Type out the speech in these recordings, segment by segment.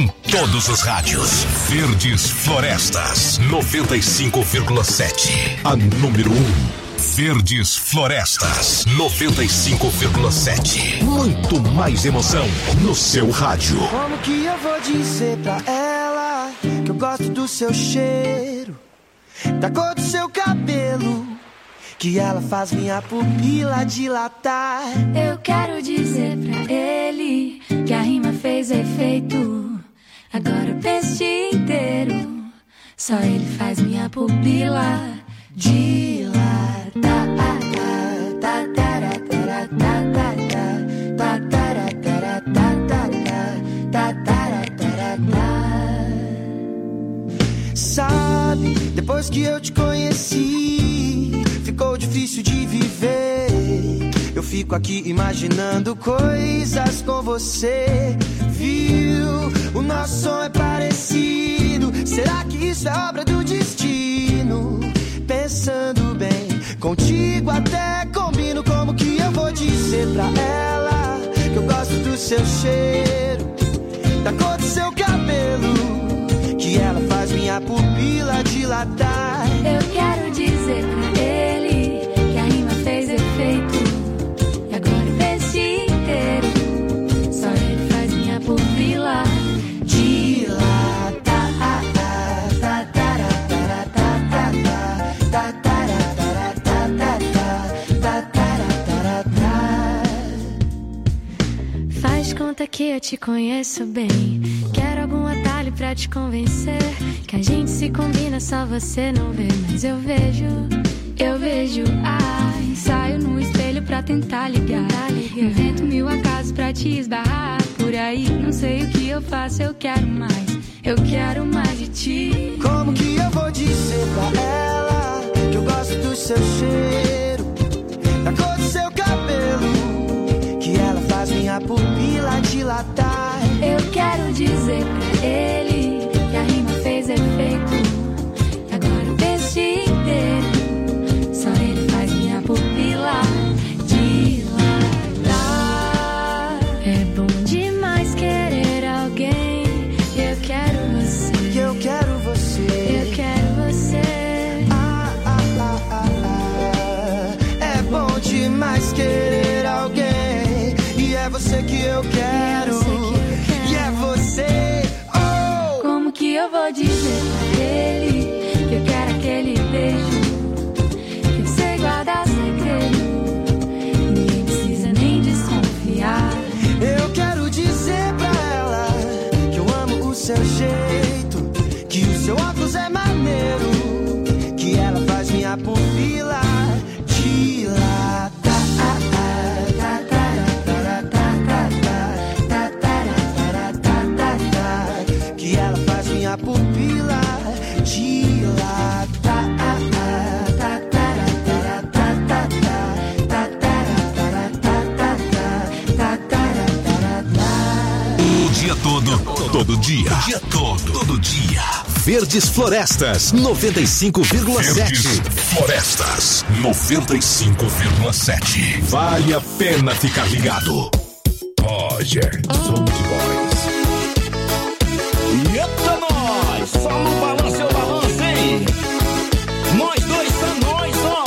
todos os rádios. Verdes Florestas 95,7. A número 1. Verdes Florestas 95,7. Muito mais emoção no seu rádio. Como que eu vou dizer pra ela que eu gosto do seu cheiro, da cor do seu cabelo, que ela faz minha pupila dilatar? Eu quero dizer pra ele que a rima fez efeito. Agora eu penso o dia inteiro, só ele faz minha pupila dilatar. Sabe, depois que eu te conheci, ficou difícil de viver. Eu fico aqui imaginando coisas com você. Viu? O nosso som é parecido. Será que isso é obra do destino? Pensando bem, contigo até combino. Como que eu vou dizer pra ela que eu gosto do seu cheiro, da cor do seu cabelo, que ela faz minha pupila dilatar? Eu quero dizer pra ele que a rima fez efeito. E agora eu penso o dia inteiro, só ele faz minha pupila dilatar. Faz conta que eu te conheço bem. Quero algum atalho pra te convencer que a gente se combina, só você não vê, mas eu vejo. Ai, saio no espelho pra tentar ligar. Invento mil acasos pra te esbarrar por aí. Não sei o que eu faço, eu quero mais de ti. Como que eu vou dizer pra ela que eu gosto do seu cheiro, da cor do seu cabelo, que ela faz minha pupila dilatar? Eu quero dizer pra ele que a rima fez efeito. E agora eu penso o dia inteiro, só ele faz minha pupila dilatar. É bom demais querer alguém. Eu quero você. Eu quero você. Eu quero você. É bom demais querer alguém. E é você que eu quero. E é você. Oh! Como que eu vou dizer pra ele que eu quero aquele beijo que você guarda segredo? Ninguém precisa nem desconfiar. Eu quero dizer pra ela que eu amo o seu jeito, que o seu óculos é maneiro, que ela faz minha pupila dilatar. Que ela faz minha pupila dilatar. O dia todo dia. O dia todo dia. Verdes Florestas 95,7. Verdes Florestas 95,7. Vale a pena ficar ligado. Roger, Sound Boys. Eita, nós! Só no balanço, eu balanço, hein? Nós dois são nós, ó!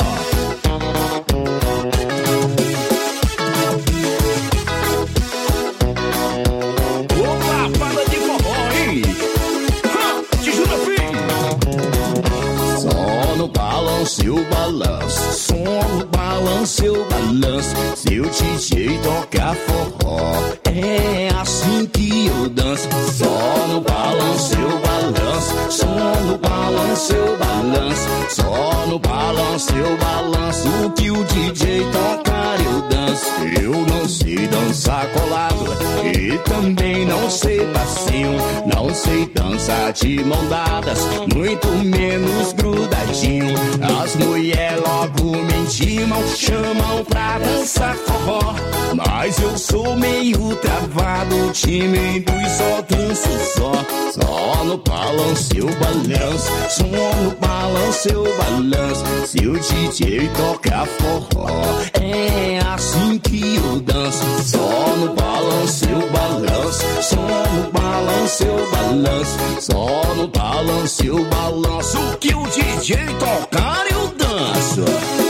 Opa, fala de forró, hein? Te juro, filho! Só no balanço, eu balanço. Só no balanço, eu balanço. Se o DJ tocar forró, é assim que eu danço. Só no balanço, eu balanço. Só no balanço, eu balanço. Só no balanço, eu balanço. O que o DJ tocar, eu danço. Eu não sei dançar colado e também não sei passinho. Não sei dançar de mão dadas, muito menos grudadinho. As mulheres logo me intimam, chamam pra dançar forró, mas eu sou meio travado, tímido e só danço só. Só no balanço eu balanço, só no balanço eu balanço. Se o DJ tocar forró, é assim que eu danço. Só no balanço eu balanço, só no balanço balanço eu balanço, só no balanço eu balanço. O que o DJ tocar eu danço.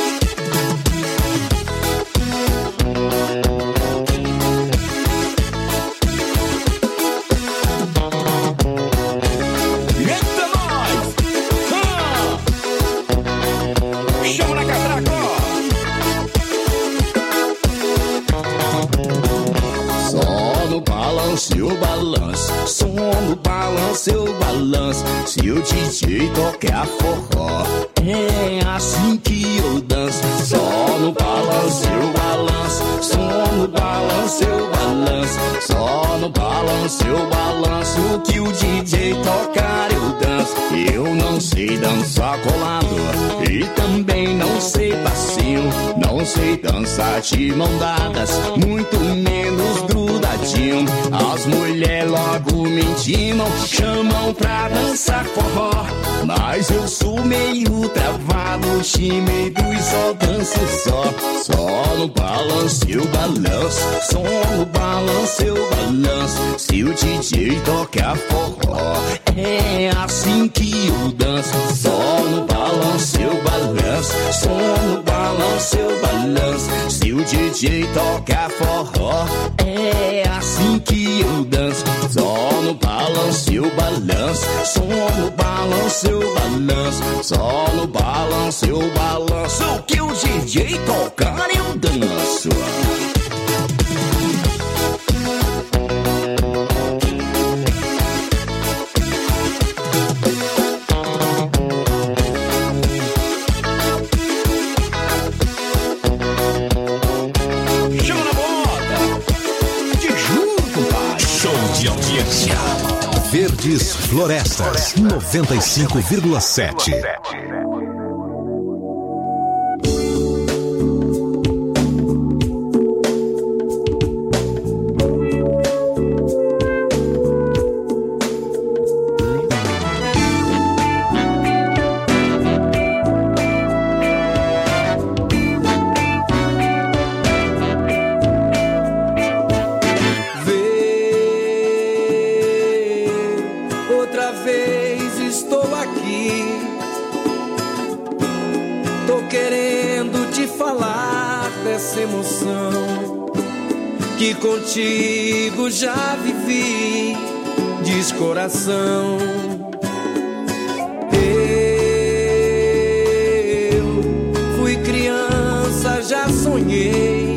Eu balanço, som no balanço eu balanço. Se o DJ tocar forró, é assim que eu danço. Só no balanço eu balanço, som no balanço eu balanço. Só no balanço eu balanço. O que o DJ tocar eu danço. Eu não sei dançar colado e também não sei passinho. Não sei dançar de mão dadas, muito menos grudadinho. As mulheres logo me intimam, chamam pra dançar forró. Mas eu sou meio travado, tímido e só danço só. Só no balanço eu balanço, som no balanço eu balanço. Se o DJ tocar forró, é assim que eu danço. Só no balanço eu balanço, som no balanço eu balanço. Se o DJ tocar forró, é assim que eu danço. Só no balanço eu balanço, som no balanço eu balanço. Só no balanço eu balanço. O que o DJ tocar eu danço. Verdes Florestas 95,7. Que contigo já vivi de coração. Eu fui criança, já sonhei.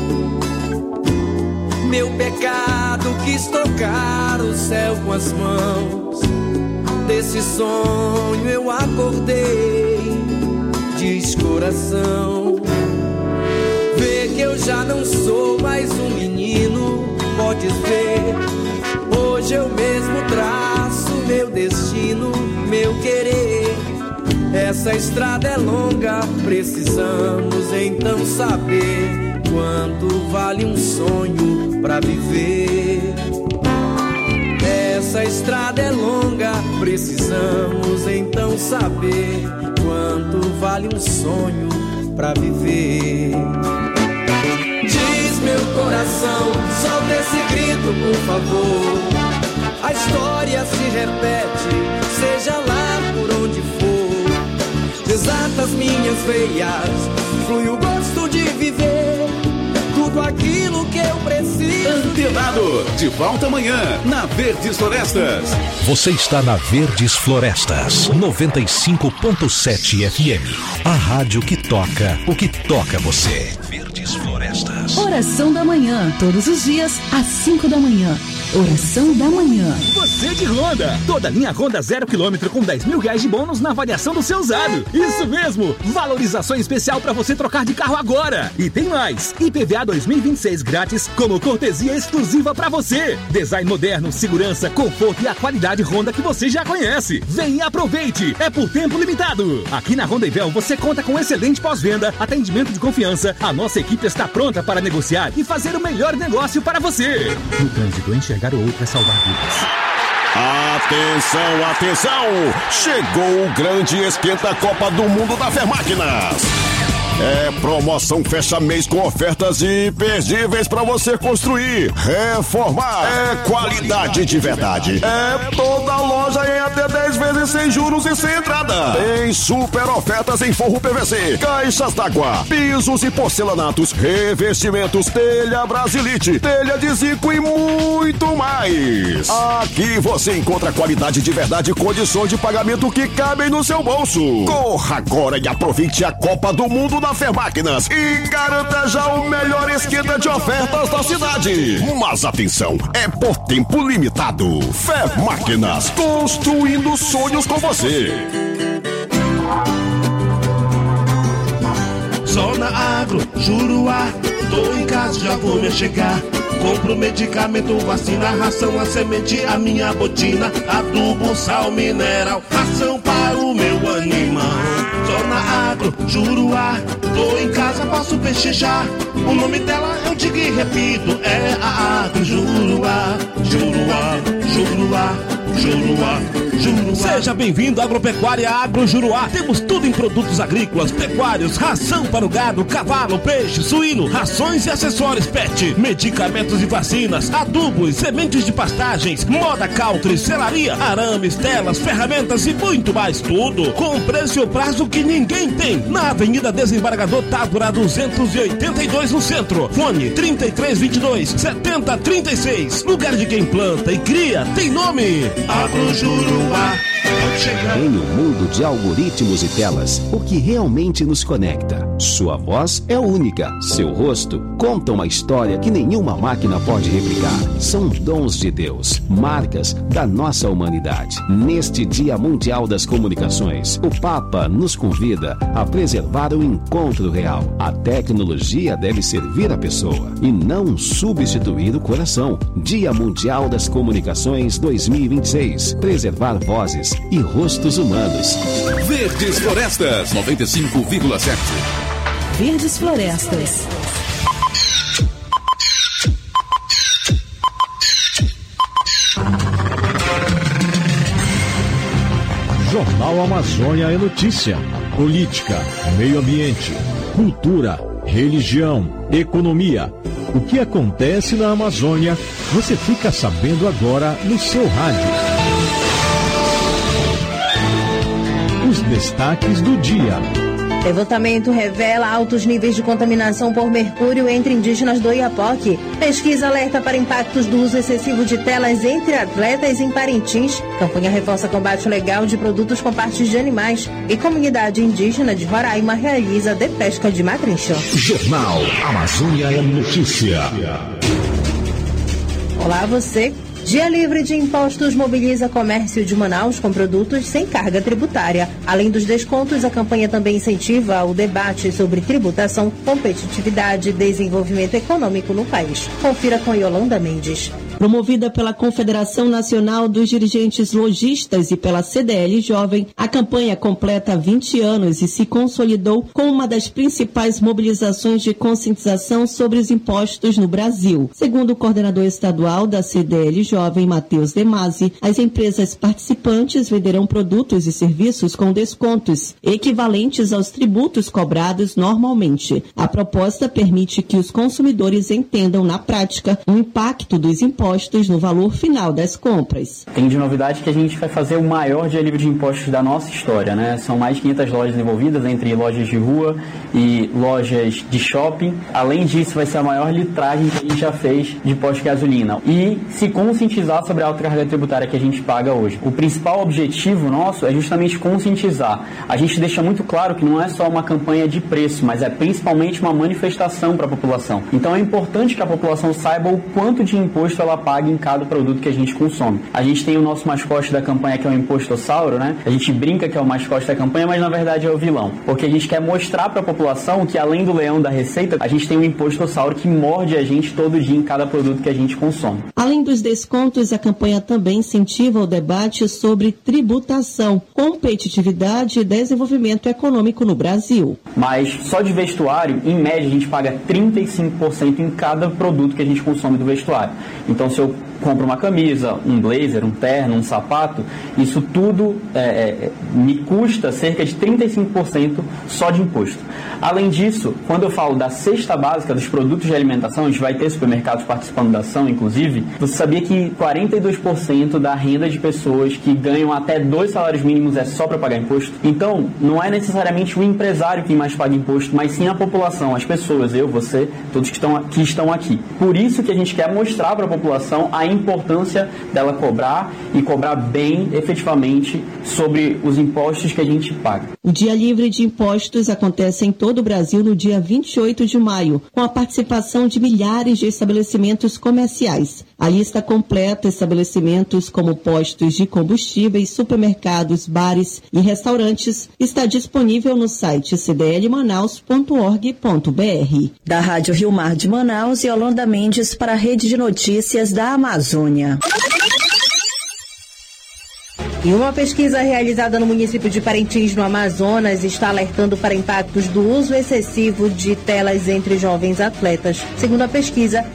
Meu pecado quis tocar o céu com as mãos. Desse sonho eu acordei de coração. Vê que eu já não sou mais um menino, podes ver. Hoje eu mesmo traço meu destino, meu querer. Essa estrada é longa, precisamos então saber quanto vale um sonho pra viver. Essa estrada é longa, precisamos então saber quanto vale um sonho pra viver. Diz meu coração, solta esse grito por favor. A história se repete, seja lá por onde for. Desata as minhas veias, flui o gosto de viver. Tudo aquilo que eu preciso. Antenado, de volta amanhã na Verdes Florestas. Você está na Verdes Florestas 95,7 FM. A rádio que toca o que toca você. Verdes Florestas. Oração da manhã, todos os dias às 5 da manhã. Oração da manhã. Você de Honda, toda linha Honda 0 km com 10 mil reais de bônus na avaliação do seu usado. Isso mesmo, valorização especial para você trocar de carro agora. E tem mais, IPVA 2026 grátis como cortesia exclusiva para você. Design moderno, segurança, conforto e a qualidade Honda que você já conhece. Vem e aproveite, é por tempo limitado. Aqui na Honda Ivel você conta com excelente pós-venda, atendimento de confiança. A nossa equipe está pronta para negociar e fazer o melhor negócio para você. No trânsito, enxergar o outro é salvar vidas. Atenção, atenção! Chegou o grande esquenta Copa do Mundo da Fermáquinas. É promoção fecha mês com ofertas imperdíveis para você construir, reformar. É qualidade de verdade. É toda loja em até 10 vezes sem juros e sem entrada. Tem super ofertas em forro PVC, caixas d'água, pisos e porcelanatos, revestimentos, telha Brasilite, telha de Zico e muito mais. Aqui você encontra qualidade de verdade e condições de pagamento que cabem no seu bolso. Corra agora e aproveite a Copa do Mundo na Fermáquinas e garanta já o melhor esquenta de ofertas da cidade. Mas atenção, é por tempo limitado. Fermáquinas, construindo sonhos com você. Zona Agro, Juruá, tô em casa, já vou me chegar. Compro medicamento, vacina, ração, a semente, a minha botina, adubo, sal, mineral, ração para o meu animal. Zona Agro, Juruá, tô em casa, posso pechinchar. O nome dela eu digo e repito, é a Agro Juruá, Juruá, Juruá, Juruá, Juruá. Seja bem-vindo à Agropecuária Agro Juruá. Temos tudo em produtos agrícolas, pecuários, ração para o gado, cavalo, peixe, suíno, rações e acessórios pet, medicamentos e vacinas, adubos, sementes de pastagens, moda country, selaria, arames, telas, ferramentas e muito mais, tudo com preço e prazo que ninguém tem. Na Avenida Desembargador Távora 282 no centro. Fone 3322-7036. Lugar de quem planta e cria tem nome. Agro Juruá. Em um mundo de algoritmos e telas, o que realmente nos conecta? Sua voz é única, seu rosto conta uma história que nenhuma máquina pode replicar. São dons de Deus, marcas da nossa humanidade. Neste Dia Mundial das Comunicações, o Papa nos convida a preservar o encontro real. A tecnologia deve servir a pessoa e não substituir o coração. Dia Mundial das Comunicações 2026. Preservar vozes e rostos humanos. Verdes Florestas 95,7. Verdes Florestas. Jornal Amazônia é notícia. Política, meio ambiente, cultura, religião, economia. O que acontece na Amazônia, você fica sabendo agora no seu rádio. Os destaques do dia. Levantamento revela altos níveis de contaminação por mercúrio entre indígenas do Oiapoque. Pesquisa alerta para impactos do uso excessivo de telas entre atletas em Parintins. Campanha reforça combate legal de produtos com partes de animais. E comunidade indígena de Roraima realiza depesca de matrinchã. Jornal Amazônia é notícia. Olá, você. Dia Livre de Impostos mobiliza comércio de Manaus com produtos sem carga tributária. Além dos descontos, a campanha também incentiva o debate sobre tributação, competitividade e desenvolvimento econômico no país. Confira com Yolanda Mendes. Promovida pela Confederação Nacional dos Dirigentes Lojistas e pela CDL Jovem, a campanha completa 20 anos e se consolidou como uma das principais mobilizações de conscientização sobre os impostos no Brasil. Segundo o coordenador estadual da CDL Jovem, Matheus Demasi, as empresas participantes venderão produtos e serviços com descontos equivalentes aos tributos cobrados normalmente. A proposta permite que os consumidores entendam na prática o impacto dos impostos no valor final das compras. Tem de novidade que a gente vai fazer o maior dia livre de impostos da nossa história, né? São mais de 500 lojas envolvidas, entre lojas de rua e lojas de shopping. Além disso, vai ser a maior litragem que a gente já fez de imposto de gasolina. E se conscientizar sobre a alta carga tributária que a gente paga hoje. O principal objetivo nosso é justamente conscientizar. A gente deixa muito claro que não é só uma campanha de preço, mas é principalmente uma manifestação para a população. Então é importante que a população saiba o quanto de imposto ela paga em cada produto que a gente consome. A gente tem o nosso mascote da campanha, que é o impostossauro, né? A gente brinca que é o mascote da campanha, mas na verdade é o vilão. Porque a gente quer mostrar para a população que além do leão da receita, a gente tem um impostossauro que morde a gente todo dia em cada produto que a gente consome. Além dos descontos, a campanha também incentiva o debate sobre tributação, competitividade e desenvolvimento econômico no Brasil. Mas só de vestuário, em média, a gente paga 35% em cada produto que a gente consome do vestuário. Então, se eu compro uma camisa, um blazer, um terno, um sapato, isso tudo me custa cerca de 35% só de imposto. Além disso, quando eu falo da cesta básica dos produtos de alimentação, a gente vai ter supermercados participando da ação, inclusive, você sabia que 42% da renda de pessoas que ganham até 2 salários mínimos é só para pagar imposto? Então, não é necessariamente o empresário quem mais paga imposto, mas sim a população, as pessoas, eu, você, todos que estão aqui. Por isso que a gente quer mostrar para a população a importância dela cobrar e cobrar bem, efetivamente, sobre os impostos que a gente paga. O Dia Livre de Impostos acontece em todo o Brasil no dia 28 de maio, com a participação de milhares de estabelecimentos comerciais. A lista completa estabelecimentos como postos de combustíveis, supermercados, bares e restaurantes está disponível no site cdlmanaus.org.br. Da Rádio Rio Mar de Manaus, Yolanda Mendes para a Rede de Notícias da Amazônia. E uma pesquisa realizada no município de Parintins, no Amazonas, está alertando para impactos do uso excessivo de telas entre jovens atletas. Segundo a pesquisa,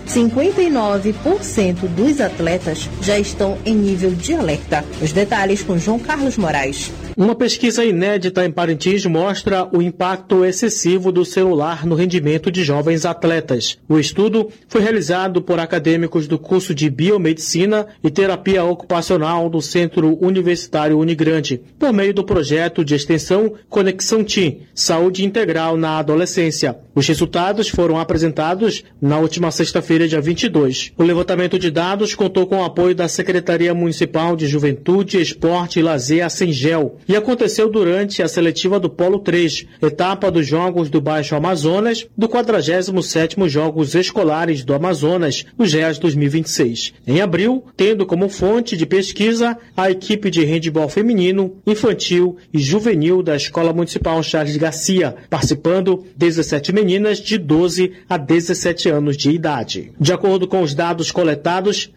59% dos atletas já estão em nível de alerta. Os detalhes com João Carlos Moraes. Uma pesquisa inédita em Parintins mostra o impacto excessivo do celular no rendimento de jovens atletas. O estudo foi realizado por acadêmicos do curso de Biomedicina e Terapia Ocupacional do Centro Universitário Unigrande, por meio do projeto de extensão Conexão TIM, Saúde Integral na Adolescência. Os resultados foram apresentados na última sexta-feira, dia 22. O levantamento de dados contou com o apoio da Secretaria Municipal de Juventude, Esporte e Lazer, a Sengel, e aconteceu durante a seletiva do Polo 3, etapa dos Jogos do Baixo Amazonas, do 47º Jogos Escolares do Amazonas, o GEAS 2026. Em abril, tendo como fonte de pesquisa a equipe de handebol feminino, infantil e juvenil da Escola Municipal Charles Garcia, participando 17 meninas de 12 a 17 anos de idade. De acordo com os dados coletados,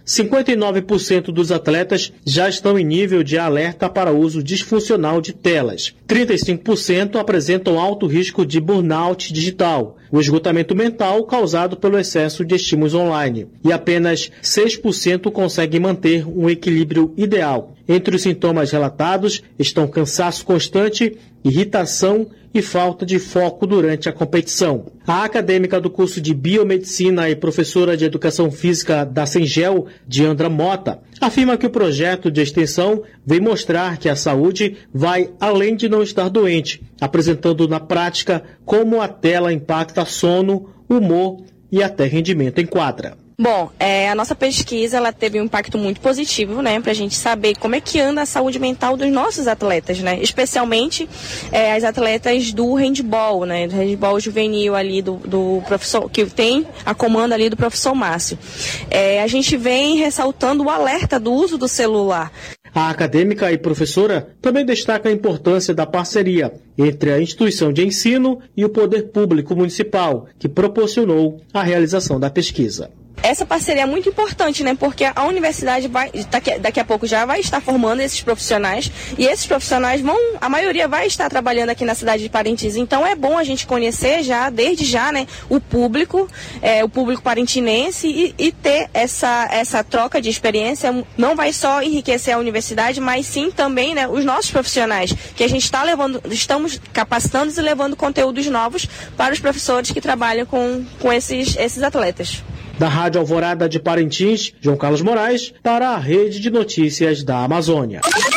59% dos atletas já estão em nível de alerta para uso disfuncional de telas. 35% apresentam alto risco de burnout digital, o esgotamento mental causado pelo excesso de estímulos online, e apenas 6% conseguem manter um equilíbrio ideal. Entre os sintomas relatados estão cansaço constante, irritação e falta de foco durante a competição. A acadêmica do curso de Biomedicina e professora de Educação Física da Sengel, Diandra Mota, afirma que o projeto de extensão vem mostrar que a saúde vai além de não estar doente, apresentando na prática como a tela impacta sono, humor e até rendimento em quadra. Bom, a nossa pesquisa ela teve um impacto muito positivo, né, para a gente saber como é que anda a saúde mental dos nossos atletas, né, especialmente as atletas do handebol, né, do handebol juvenil ali do professor, que tem a comando ali do professor Márcio. A gente vem ressaltando o alerta do uso do celular. A acadêmica e professora também destaca a importância da parceria entre a instituição de ensino e o poder público municipal, que proporcionou a realização da pesquisa. Essa parceria é muito importante, né? Porque a universidade daqui a pouco já vai estar formando esses profissionais e esses profissionais a maioria vai estar trabalhando aqui na cidade de Parintins. Então é bom a gente conhecer desde já, né, o público parintinense e ter essa troca de experiência. Não vai só enriquecer a universidade, mas sim também, né, os nossos profissionais, que a gente estamos capacitando e levando conteúdos novos para os professores que trabalham com esses atletas. Da Rádio Alvorada de Parintins, João Carlos Moraes, para a Rede de Notícias da Amazônia.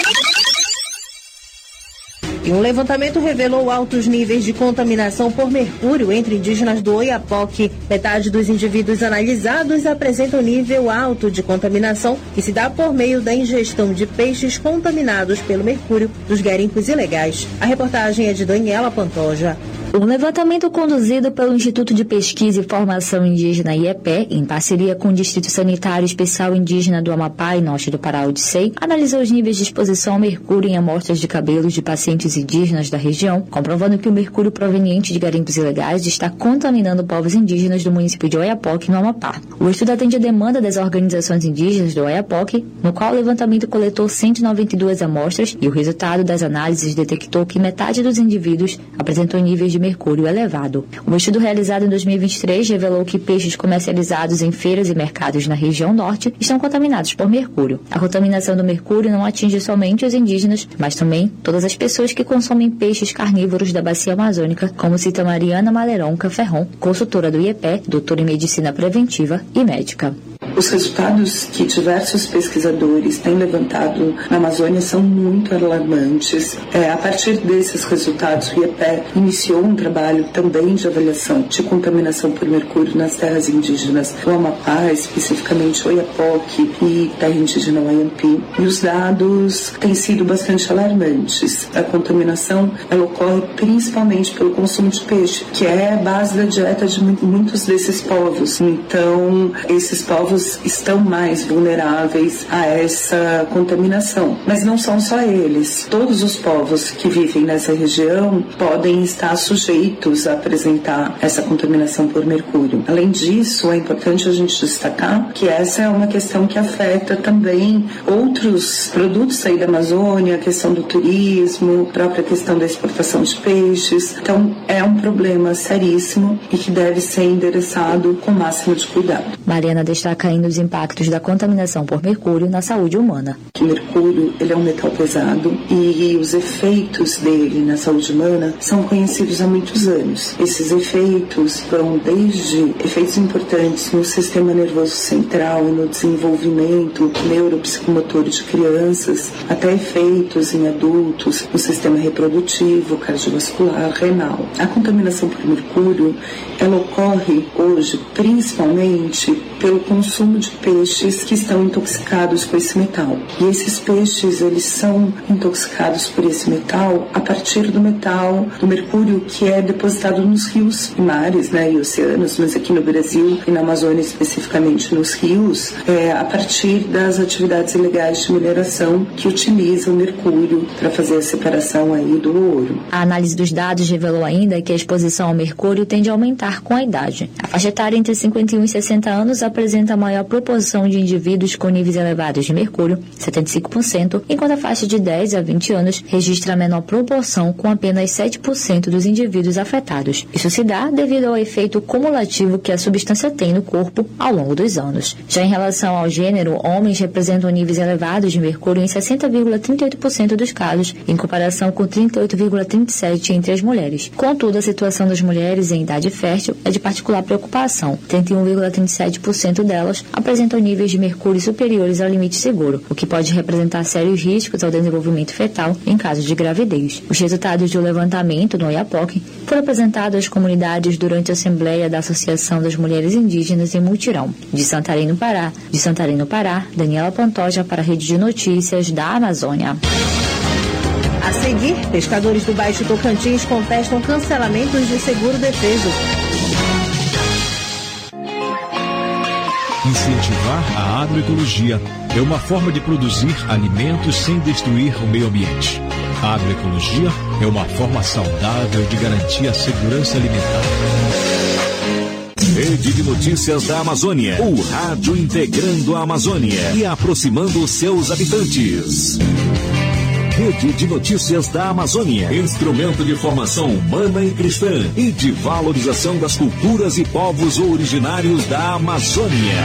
E um levantamento revelou altos níveis de contaminação por mercúrio entre indígenas do Oiapoque. Metade dos indivíduos analisados apresentam nível alto de contaminação que se dá por meio da ingestão de peixes contaminados pelo mercúrio dos garimpos ilegais. A reportagem é de Daniela Pantoja. Um levantamento conduzido pelo Instituto de Pesquisa e Formação Indígena IEPE, em parceria com o Distrito Sanitário Especial Indígena do Amapá e Norte do Pará, UDSEI, analisou os níveis de exposição ao mercúrio em amostras de cabelos de pacientes indígenas da região, comprovando que o mercúrio proveniente de garimpos ilegais está contaminando povos indígenas do município de Oiapoque, no Amapá. O estudo atende a demanda das organizações indígenas do Oiapoque, no qual o levantamento coletou 192 amostras e o resultado das análises detectou que metade dos indivíduos apresentou níveis de mercúrio elevado. O estudo realizado em 2023 revelou que peixes comercializados em feiras e mercados na região norte estão contaminados por mercúrio. A contaminação do mercúrio não atinge somente os indígenas, mas também todas as pessoas que consomem peixes carnívoros da bacia amazônica, como cita Mariana Maleronca Ferron, consultora do IEPE, doutora em medicina preventiva e médica. Os resultados que diversos pesquisadores têm levantado na Amazônia são muito alarmantes. A partir desses resultados, o IEPE iniciou um trabalho também de avaliação de contaminação por mercúrio nas terras indígenas do Amapá, especificamente Oiapoque e terra indígena Wayampi. E os dados têm sido bastante alarmantes. A contaminação ela ocorre principalmente pelo consumo de peixe, que é a base da dieta de muitos desses povos. Então, esses povos estão mais vulneráveis a essa contaminação. Mas não são só eles. Todos os povos que vivem nessa região podem estar sujeitos a apresentar essa contaminação por mercúrio. Além disso, é importante a gente destacar que essa é uma questão que afeta também outros produtos aí da Amazônia, a questão do turismo, a própria questão da exportação de peixes. Então, é um problema seríssimo e que deve ser endereçado com o máximo de cuidado. Mariana destaca ainda os impactos da contaminação por mercúrio na saúde humana. O mercúrio ele é um metal pesado e os efeitos dele na saúde humana são conhecidos há muitos anos. Esses efeitos vão desde efeitos importantes no sistema nervoso central e no desenvolvimento neuropsicomotor de crianças, até efeitos em adultos no sistema reprodutivo, cardiovascular, renal. A contaminação por mercúrio ela ocorre hoje principalmente pelo consumo de peixes que estão intoxicados com esse metal. E esses peixes, eles são intoxicados por esse metal a partir do metal, do mercúrio que é depositado nos rios e mares, e oceanos, mas aqui no Brasil e na Amazônia especificamente nos rios, a partir das atividades ilegais de mineração que utilizam mercúrio para fazer a separação aí do ouro. A análise dos dados revelou ainda que a exposição ao mercúrio tende a aumentar com a idade. A faixa etária entre 51 e 60 anos apresenta a maior proporção de indivíduos com níveis elevados de mercúrio, 75%, enquanto a faixa de 10 a 20 anos registra a menor proporção, com apenas 7% dos indivíduos afetados. Isso se dá devido ao efeito cumulativo que a substância tem no corpo ao longo dos anos. Já em relação ao gênero, homens representam níveis elevados de mercúrio em 60,38% dos casos, em comparação com 38,37% entre as mulheres. Contudo, a situação das mulheres em idade fértil é de particular preocupação. 31,37% delas apresentam níveis de mercúrio superiores ao limite seguro, o que pode representar sérios riscos ao desenvolvimento fetal em caso de gravidez. Os resultados do levantamento no Oiapoque foram apresentados às comunidades durante a Assembleia da Associação das Mulheres Indígenas em Mutirão. De Santarém, no Pará, Daniela Pantoja para a Rede de Notícias da Amazônia. A seguir, pescadores do Baixo Tocantins contestam cancelamentos de seguro-defeso. Incentivar a agroecologia é uma forma de produzir alimentos sem destruir o meio ambiente. A agroecologia é uma forma saudável de garantir a segurança alimentar. Rede de Notícias da Amazônia. O rádio integrando a Amazônia e aproximando os seus habitantes. Rede de Notícias da Amazônia. Instrumento de formação humana e cristã e de valorização das culturas e povos originários da Amazônia.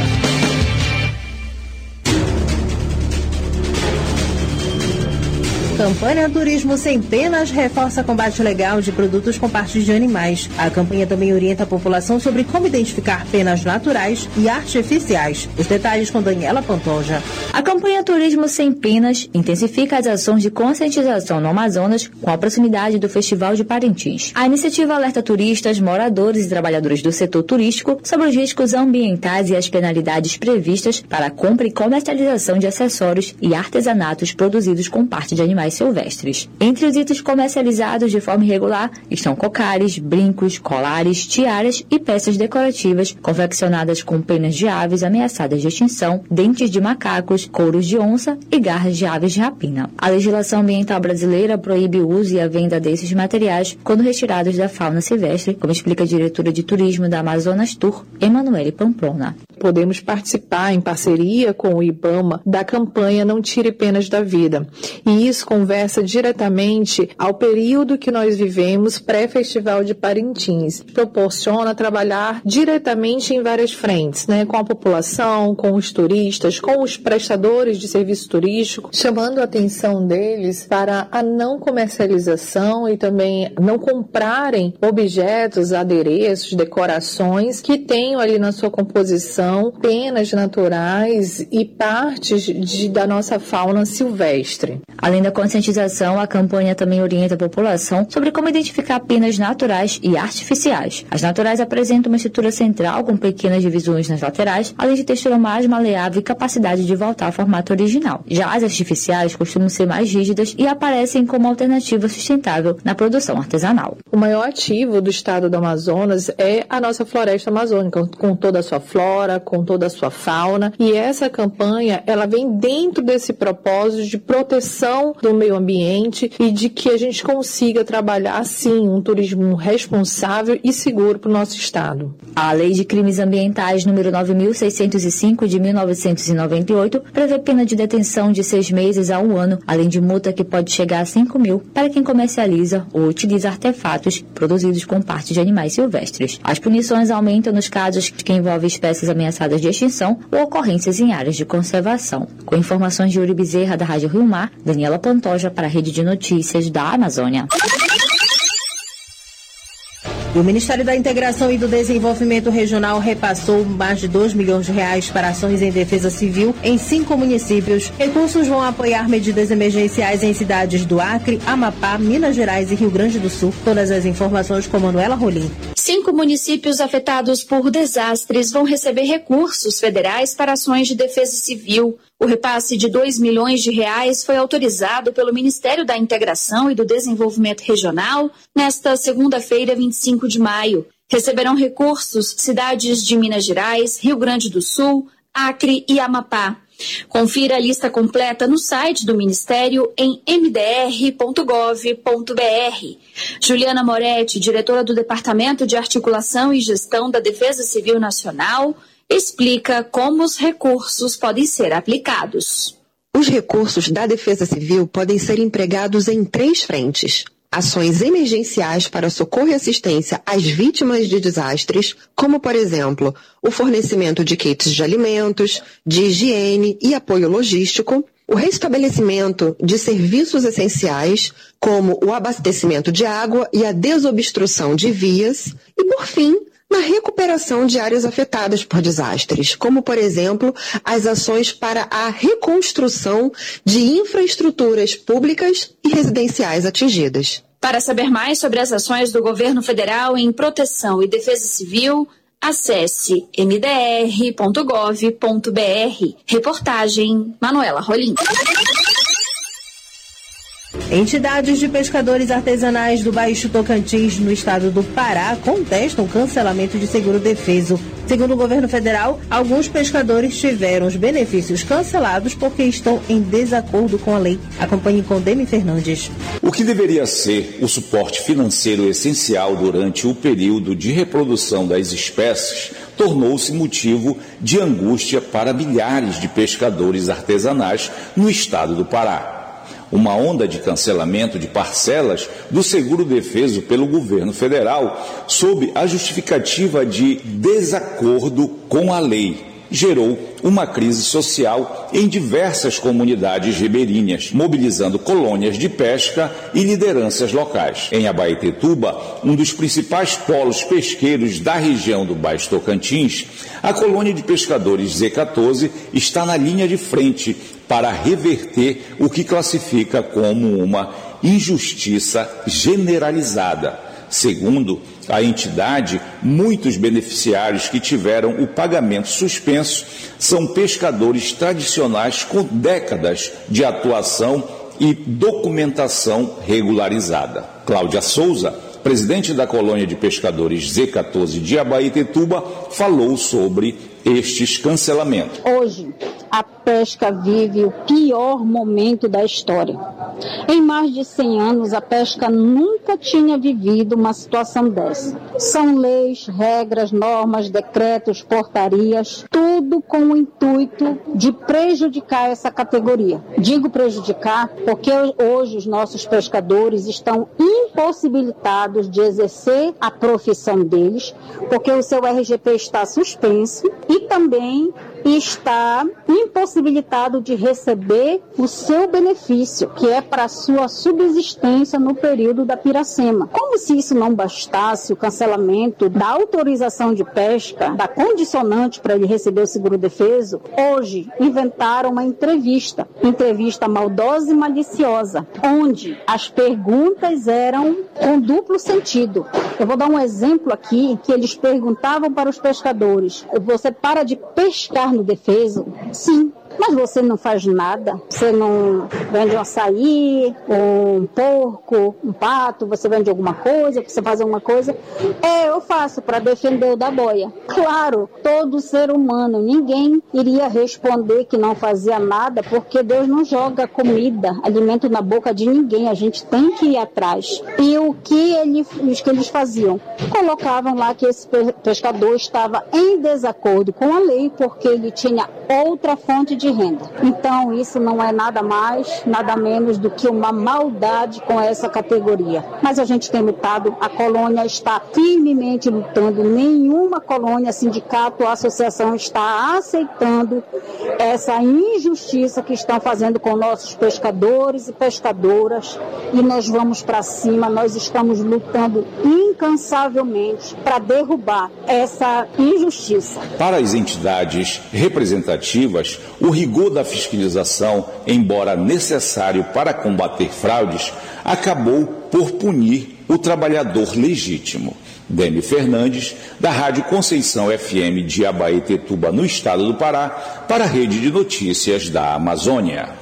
Campanha Turismo Sem Penas reforça combate legal de produtos com partes de animais. A campanha também orienta a população sobre como identificar penas naturais e artificiais. Os detalhes com Daniela Pantoja. A campanha Turismo Sem Penas intensifica as ações de conscientização no Amazonas com a proximidade do Festival de Parintins. A iniciativa alerta turistas, moradores e trabalhadores do setor turístico sobre os riscos ambientais e as penalidades previstas para a compra e comercialização de acessórios e artesanatos produzidos com parte de animais silvestres. Entre os itens comercializados de forma irregular estão cocares, brincos, colares, tiaras e peças decorativas confeccionadas com penas de aves ameaçadas de extinção, dentes de macacos, couros de onça e garras de aves de rapina. A legislação ambiental brasileira proíbe o uso e a venda desses materiais quando retirados da fauna silvestre, como explica a diretora de turismo da Amazonas Tour, Emanuele Pamplona. Podemos participar em parceria com o IBAMA da campanha Não Tire Penas da Vida. E isso com conversa diretamente ao período que nós vivemos pré-Festival de Parintins. Proporciona trabalhar diretamente em várias frentes, né? Com a população, com os turistas, com os prestadores de serviço turístico, chamando a atenção deles para a não comercialização e também não comprarem objetos, adereços, decorações que tenham ali na sua composição penas naturais e partes da nossa fauna silvestre. Além da conscientização, a campanha também orienta a população sobre como identificar penas naturais e artificiais. As naturais apresentam uma estrutura central com pequenas divisões nas laterais, além de textura mais maleável e capacidade de voltar ao formato original. Já as artificiais costumam ser mais rígidas e aparecem como alternativa sustentável na produção artesanal. O maior ativo do estado do Amazonas é a nossa floresta amazônica, com toda a sua flora, com toda a sua fauna, e essa campanha, ela vem dentro desse propósito de proteção do meio ambiente e de que a gente consiga trabalhar, sim, um turismo responsável e seguro para o nosso estado. A Lei de Crimes Ambientais número 9.605 de 1998 prevê pena de detenção de 6 meses a 1 ano, além de multa que pode chegar a 5 mil para quem comercializa ou utiliza artefatos produzidos com partes de animais silvestres. As punições aumentam nos casos que envolvem espécies ameaçadas de extinção ou ocorrências em áreas de conservação. Com informações de Yuri Bezerra, da Rádio Rio Mar, Daniela Pantoja para a Rede de Notícias da Amazônia. E o Ministério da Integração e do Desenvolvimento Regional repassou mais de 2 milhões de reais para ações em defesa civil em 5 municípios. Recursos vão apoiar medidas emergenciais em cidades do Acre, Amapá, Minas Gerais e Rio Grande do Sul. Todas as informações com Manuela Rolim. 5 municípios afetados por desastres vão receber recursos federais para ações de defesa civil. O repasse de 2 milhões de reais foi autorizado pelo Ministério da Integração e do Desenvolvimento Regional nesta segunda-feira, 25 de maio. Receberão recursos cidades de Minas Gerais, Rio Grande do Sul, Acre e Amapá. Confira a lista completa no site do Ministério em mdr.gov.br. Juliana Moretti, diretora do Departamento de Articulação e Gestão da Defesa Civil Nacional, explica como os recursos podem ser aplicados. Os recursos da Defesa Civil podem ser empregados em 3 frentes. Ações emergenciais para socorro e assistência às vítimas de desastres, como, por exemplo, o fornecimento de kits de alimentos, de higiene e apoio logístico, o restabelecimento de serviços essenciais, como o abastecimento de água e a desobstrução de vias, e, por fim, na recuperação de áreas afetadas por desastres, como, por exemplo, as ações para a reconstrução de infraestruturas públicas e residenciais atingidas. Para saber mais sobre as ações do governo federal em proteção e defesa civil, acesse mdr.gov.br. Reportagem Manuela Rolim. Entidades de pescadores artesanais do Baixo Tocantins, no estado do Pará, contestam o cancelamento de seguro-defeso. Segundo o governo federal, alguns pescadores tiveram os benefícios cancelados porque estão em desacordo com a lei. Acompanhe com Demi Fernandes. O que deveria ser o suporte financeiro essencial durante o período de reprodução das espécies tornou-se motivo de angústia para milhares de pescadores artesanais no estado do Pará. Uma onda de cancelamento de parcelas do seguro-defeso pelo governo federal, sob a justificativa de desacordo com a lei, gerou uma crise social em diversas comunidades ribeirinhas, mobilizando colônias de pesca e lideranças locais. Em Abaetetuba, um dos principais polos pesqueiros da região do Baixo Tocantins, a colônia de pescadores Z14 está na linha de frente para reverter o que classifica como uma injustiça generalizada. Segundo a entidade, muitos beneficiários que tiveram o pagamento suspenso são pescadores tradicionais com décadas de atuação e documentação regularizada. Cláudia Souza, presidente da colônia de pescadores Z14 de Abaetetuba, falou sobre estes cancelamentos. Hoje, a pesca vive o pior momento da história. Em mais de 100 anos, a pesca nunca tinha vivido uma situação dessa. São leis, regras, normas, decretos, portarias, tudo com o intuito de prejudicar essa categoria. Digo prejudicar porque hoje os nossos pescadores estão impossibilitados de exercer a profissão deles, porque o seu RGP está suspenso e também está impossibilitado de receber o seu benefício, que é para a sua subsistência no período da piracema. Como se isso não bastasse, o cancelamento da autorização de pesca, da condicionante para ele receber o seguro-defeso, hoje inventaram uma entrevista maldosa e maliciosa, onde as perguntas eram com duplo sentido. Eu vou dar um exemplo aqui, que eles perguntavam para os pescadores: você para de pescar no defeso? Sim. Mas você não faz nada? Você não vende um açaí, um porco, um pato? Você vende alguma coisa? Você faz alguma coisa? Eu faço para defender o da boia. Claro, todo ser humano, ninguém iria responder que não fazia nada, porque Deus não joga comida, alimento na boca de ninguém. A gente tem que ir atrás. E o que eles faziam? Colocavam lá que esse pescador estava em desacordo com a lei, porque ele tinha outra fonte de renda. Então, isso não é nada mais, nada menos do que uma maldade com essa categoria. Mas a gente tem lutado, a colônia está firmemente lutando, nenhuma colônia, sindicato ou associação está aceitando essa injustiça que estão fazendo com nossos pescadores e pescadoras, e nós vamos para cima, nós estamos lutando incansavelmente para derrubar essa injustiça. Para as entidades representativas, o rigor da fiscalização, embora necessário para combater fraudes, acabou por punir o trabalhador legítimo. Dêmio Fernandes, da Rádio Conceição FM de Abaetetuba, no estado do Pará, para a Rede de Notícias da Amazônia.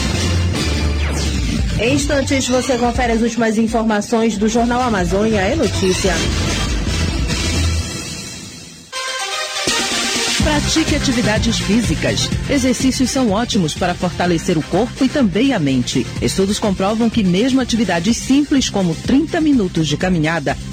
Em instantes, você confere as últimas informações do Jornal Amazônia é Notícia. Pratique atividades físicas. Exercícios são ótimos para fortalecer o corpo e também a mente. Estudos comprovam que mesmo atividades simples como 30 minutos de caminhada